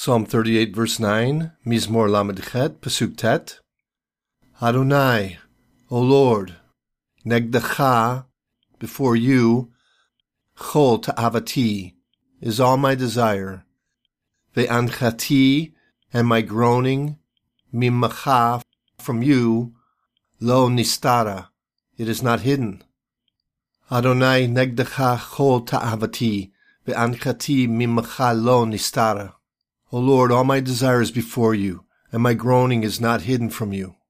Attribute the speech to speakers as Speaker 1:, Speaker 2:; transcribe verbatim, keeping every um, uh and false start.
Speaker 1: Psalm thirty-eight, verse nine, Mizmor Lamed Chet, Pasuk Tet. Adonai, O Lord, Negdecha, before you, Chol Ta'avati, is all my desire. Ve'anchati, and my groaning, Mimacha, from you, Lo Nistara, it is not hidden. Adonai, Negdecha, Chol Ta'avati, Ve'anchati, Mimacha, Lo Nistara. O Lord, all my desire is before you, and my groaning is not hidden from you.